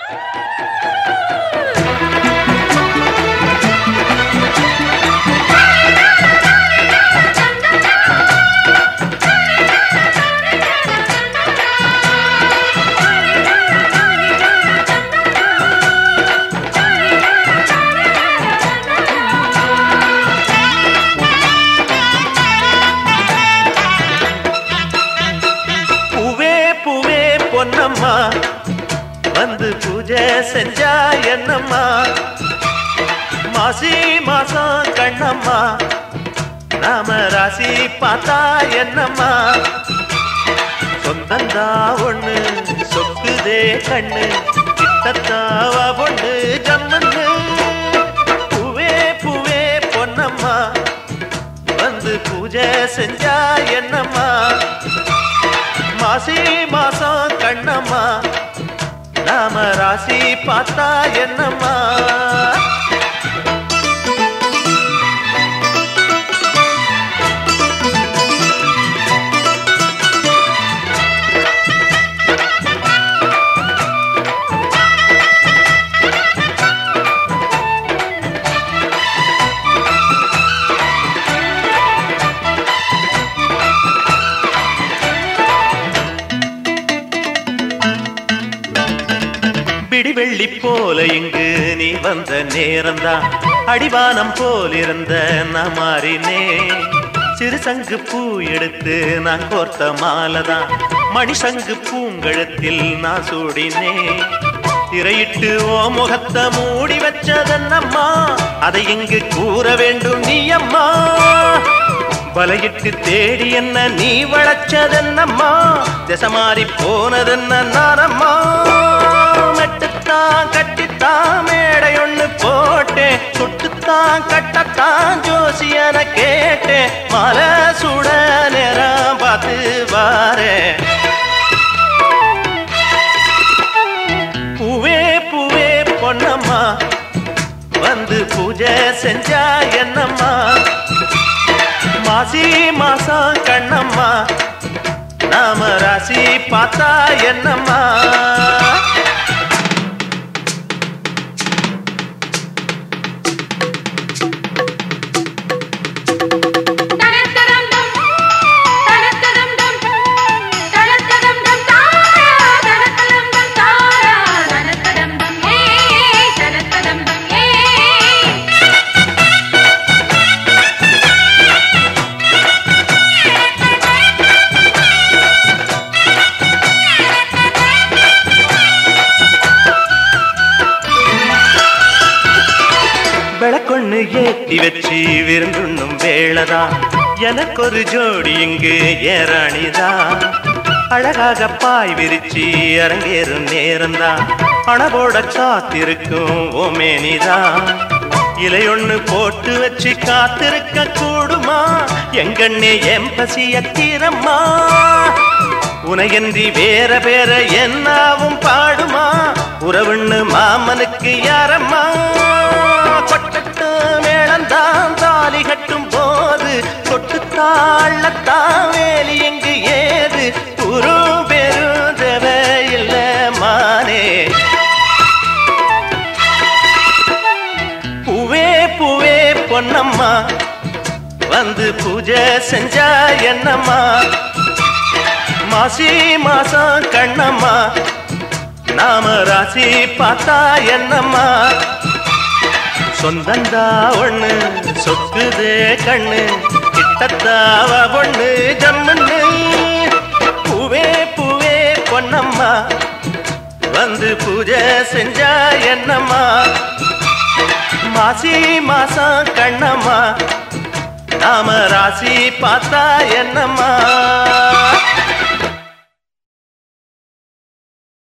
பொன்னம்மா வந்து பூஜை செஞ்சா என்னம்மா மாசி மாசம் கண்ணம்மா நாம ராசி பார்த்தா என்னம்மா சொந்தந்தா ஒண்ணு சொக்குதே கண்ணு கிட்டத்தாவா பொண்ணு ஜம்மன்னு பூவே பூவே பொன்னம்மா வந்து பூஜை செஞ்சா என்னம்மா மாசி மாசம் கண்ணம்மா நாம ராசி பார்த்தா என்னம்மா பிடிவெள்ளி போல இங்கு நீ வந்த நேரம்தான் அடிவானம் போல் இருந்த நான் மாறினே சிறுசங்கு பூ எடுத்து நான் கோர்த்த மாலதான் மணிசங்கு பூங்கழுத்தில் நான் சூடினே திரையிட்டு ஓ முகத்தை மூடி வச்சதன்னம்மா அதை இங்கு கூற வேண்டும் நீ அம்மா வலையிட்டு தேடி என்ன நீ வளச்சதன்னம்மா திசை மாறி போனதென்ன நானம்மா மெட்டுத்தான் கட்டித்தான் மேடை ஒண்ணு போட்டேன் சுட்டுத்தான் கட்டத்தான் ஜோசியன கேட்டேன் மலை சுட நேரம் பார்த்து வாரே பூவே பூவே பொன்னம்மா வந்து பூஜை செஞ்சா என்னம்மா மாசி மாசம் கண்ணம்மா நாம ராசி பார்த்தா என்னம்மா விளக்கொண்ணு ஏத்தி வச்சு விருந்துண்ணும் வேளதான் எனக்கு ஒரு ஜோடி இங்கு ஏராணிதான் அழகாக பாய் விரிச்சு அரங்கேறும் நேரம்தான் அணவோட காத்திருக்கும் ஓமேனிதான் இலையொண்ணு போட்டு வச்சு காத்திருக்க கூடுமா எங்கண்ணே என் பசிய தீரம்மா உனையன்றி வேற வேற என்னாவும் பாடுமா உறவுன்னு மாமனுக்கு யாரம்மா கொட்டட்டு மேளந்தான் தாலி கட்டும் போது கொட்டுத்தாள்ளத்தான் வேலி எங்கு ஏது குரு பெரும் தேவையில்ல மானே பூவே பூவே பொன்னம்மா வந்து பூஜை செஞ்சா என்னம்மா மாசி மாசம் கண்ணம்மா நாம ராசி பார்த்தா என்னம்மா சொந்தந்தா ஒண்ணு சொக்குதே கண்ணு கிட்டத்தாவ பொண்ணு ஜம்மன்னு பூவே பூவே பொன்னம்மா வந்து பூஜை செஞ்சா என்னம்மா மாசி மாசம் கண்ணம்மா நாம ராசி பார்த்தா என்னம்மா